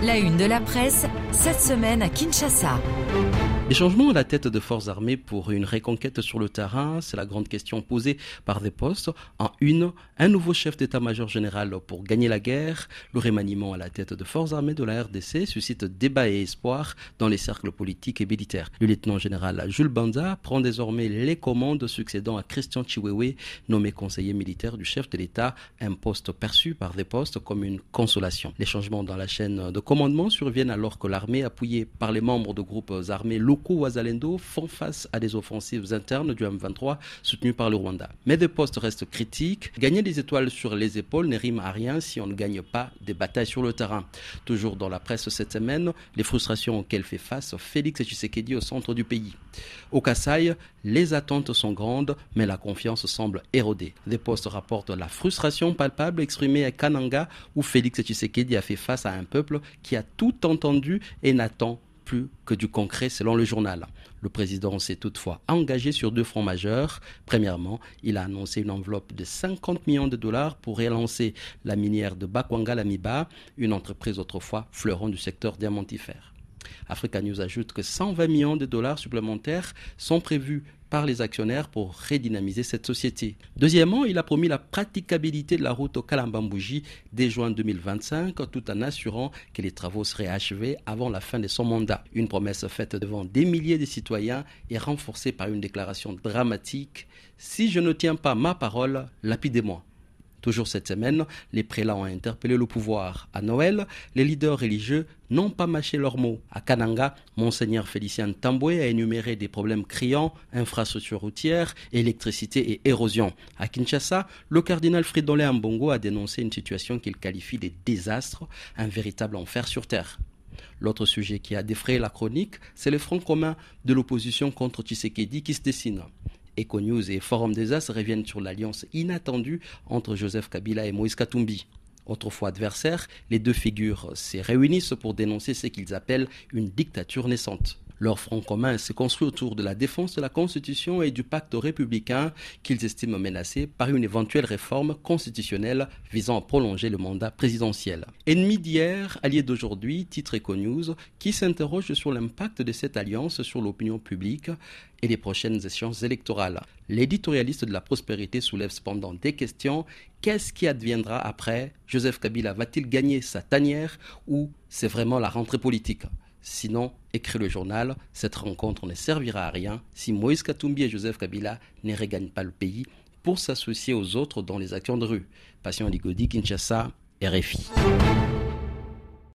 La une de la presse, cette semaine à Kinshasa. Les changements à la tête de forces armées pour une reconquête sur le terrain, c'est la grande question posée par des postes. En une, un nouveau chef d'état-major général pour gagner la guerre. Le remaniement à la tête de forces armées de la RDC suscite débat et espoir dans les cercles politiques et militaires. Le lieutenant-général Jules Banza prend désormais les commandes, succédant à Christian Chiwewe, nommé conseiller militaire du chef de l'État, un poste perçu par des postes comme une consolation. Les changements dans la chaîne de commandement surviennent alors que l'armée, appuyée par les membres de groupes armés locaux Wazalendo, font face à des offensives internes du M23 soutenues par le Rwanda. Mais des postes restent critiques. Gagner des étoiles sur les épaules ne rime à rien si on ne gagne pas des batailles sur le terrain. Toujours dans la presse cette semaine, les frustrations auxquelles fait face Félix Tshisekedi au centre du pays. Au Kasaï, les attentes sont grandes, mais la confiance semble érodée. Des postes rapportent la frustration palpable exprimée à Kananga, où Félix Tshisekedi a fait face à un peuple qui a tout entendu et n'attend plus que du concret selon le journal. Le président s'est toutefois engagé sur deux fronts majeurs. Premièrement, il a annoncé une enveloppe de 50 millions de dollars pour relancer la minière de Bakwanga-Lamiba, une entreprise autrefois fleuron du secteur diamantifère. Africa News ajoute que 120 millions de dollars supplémentaires sont prévus par les actionnaires pour redynamiser cette société. Deuxièmement, il a promis la praticabilité de la route au Kalambambouji dès juin 2025, tout en assurant que les travaux seraient achevés avant la fin de son mandat. Une promesse faite devant des milliers de citoyens et renforcée par une déclaration dramatique. « Si je ne tiens pas ma parole, lapidez-moi ». Toujours cette semaine, les prélats ont interpellé le pouvoir. À Noël, les leaders religieux n'ont pas mâché leurs mots. À Kananga, Monseigneur Félicien Tamboué a énuméré des problèmes criants, infrastructures routières, électricité et érosion. À Kinshasa, le cardinal Fridolin Ambongo a dénoncé une situation qu'il qualifie de désastre, un véritable enfer sur terre. L'autre sujet qui a défrayé la chronique, c'est le front commun de l'opposition contre Tshisekedi qui se dessine. Econews et Forum des As reviennent sur l'alliance inattendue entre Joseph Kabila et Moïse Katumbi. Autrefois adversaires, les deux figures se réunissent pour dénoncer ce qu'ils appellent une dictature naissante. Leur front commun se construit autour de la défense de la Constitution et du pacte républicain qu'ils estiment menacé par une éventuelle réforme constitutionnelle visant à prolonger le mandat présidentiel. Ennemi d'hier, allié d'aujourd'hui, titre Econews, qui s'interroge sur l'impact de cette alliance sur l'opinion publique et les prochaines échéances électorales. L'éditorialiste de la prospérité soulève cependant des questions. Qu'est-ce qui adviendra après? Joseph Kabila va-t-il gagner sa tanière ou c'est vraiment la rentrée politique? Sinon, écrit le journal, cette rencontre ne servira à rien si Moïse Katumbi et Joseph Kabila ne regagnent pas le pays pour s'associer aux autres dans les actions de rue. Patient Ligodi, Kinshasa, RFI.